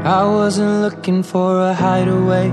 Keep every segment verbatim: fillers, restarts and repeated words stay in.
I wasn't looking for a hideaway.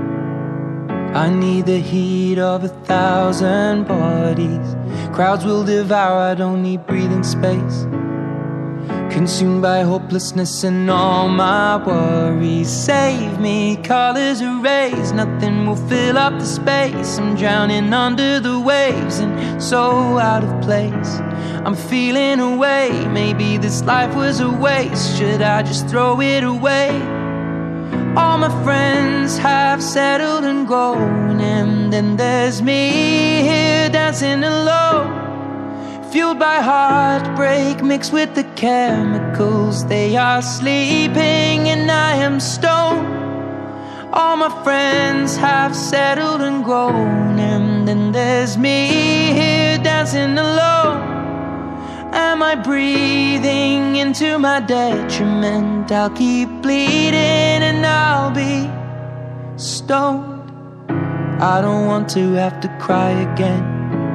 I need the heat of a thousand bodies. Crowds will devour, I don't need breathing space. Consumed by hopelessness and all my worries. Save me, colors erase, nothing will fill up the space. I'm drowning under the waves and so out of place. I'm feeling away, maybe this life was a waste. Should I just throw it away? All my friends have settled and grown, and then there's me here dancing alone. Fueled by heartbreak mixed with the chemicals. They are sleeping and I am stoned. All my friends have settled and grown, and then there's me here dancing alone. Am I breathing into my detriment? I'll keep bleeding and I'll be stoned. I don't want to have to cry again,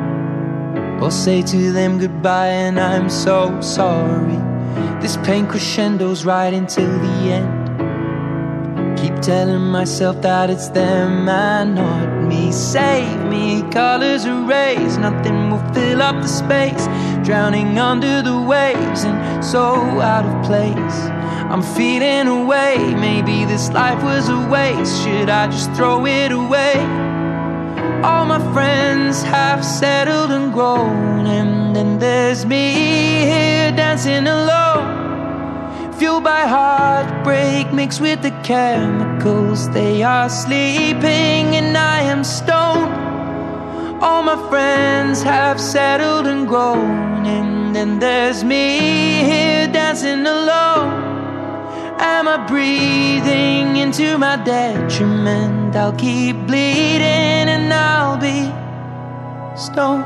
or say to them goodbye and I'm so sorry. This pain crescendos right until the end. Keep telling myself that it's them and not me. Save me, colors erase, nothing will fill up the space. Drowning under the waves and so out of place. I'm feeling away, maybe this life was a waste. Should I just throw it away? All my friends have settled and grown, and then there's me here dancing alone. Fueled by heartbreak mixed with the chemicals. They are sleeping and I am stoned. All my friends have settled and grown, and then there's me here dancing alone. Am I breathing into my detriment? I'll keep bleeding and I'll be stoned.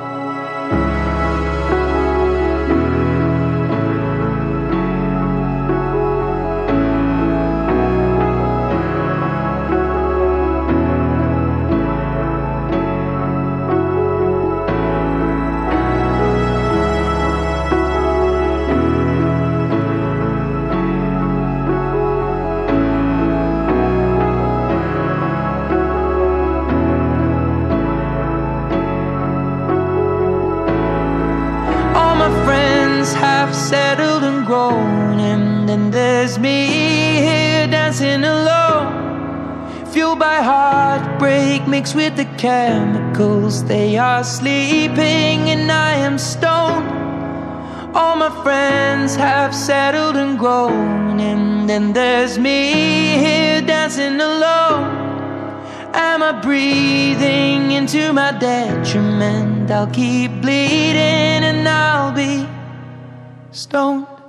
Have settled and grown, and then there's me here dancing alone. Fueled by heartbreak mixed with the chemicals. They are sleeping and I am stoned. All my friends have settled and grown, and then there's me here dancing alone. Am I breathing into my detriment? I'll keep bleeding and I'll be stoned.